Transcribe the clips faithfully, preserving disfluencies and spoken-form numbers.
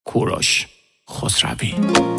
کوروش خسروی.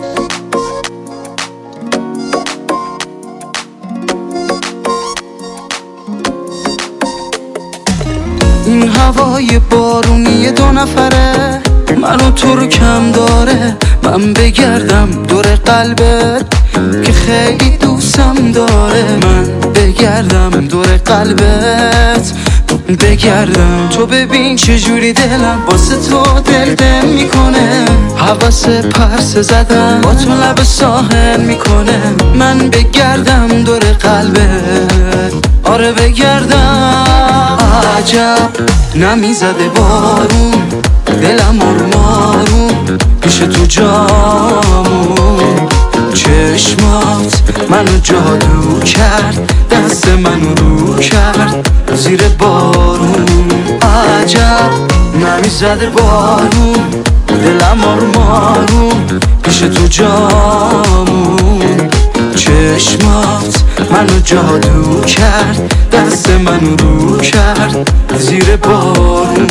این هوای بارونی دو نفره منو تو رو کم داره. من بگردم دور قلبت که خیلی دوستم داره. من بگردم دور قلبت بگردم. تو ببین چجوری دلم واسه تو دل دل میکنه. حواس پرس زدم با تو لب ساحل میکنه. من بگردم دور قلبت، آره بگردم. عجب نمیزده بارون، دلم آروم آروم پیش تو جامون. چشمات منو جادو کرد، دست منو رو کرد زیر بارون. عجب نمیزده بارون، دلم آروم آروم پیش تو جامون. چشمات منو جادو کرد، دست منو رو کرد زیر بارون.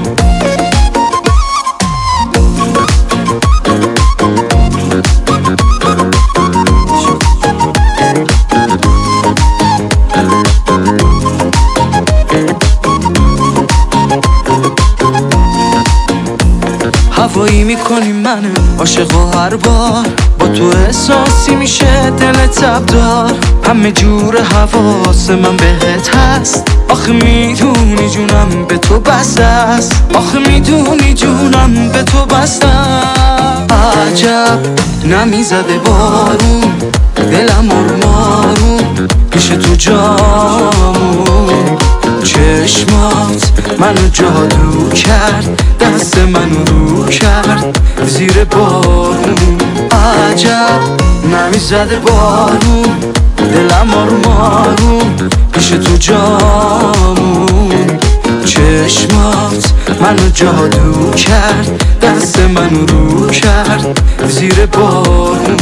هوایی میکنی منو عاشق و هر بار با تو احساسی میشه دل تبدار. همه جور حواس من بهت هست، آخه میدونی جونم به تو بسته است. آخه میدونی جونم به تو بسته است. عجب نمیزده بارون، دلم آروم آروم پیش تو جامون. چشمات منو جادو کرد، دست منو رو کرد زیر بارون. عجب نمیزده بارون، دلم آروم آروم پیش تو جامون. چشمات منو جادو کرد، دست منو رو کرد زیر بارون.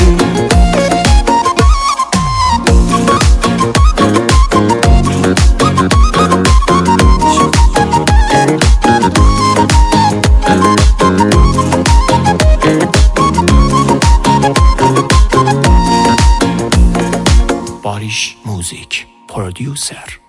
باریش موزیک پرودیوسر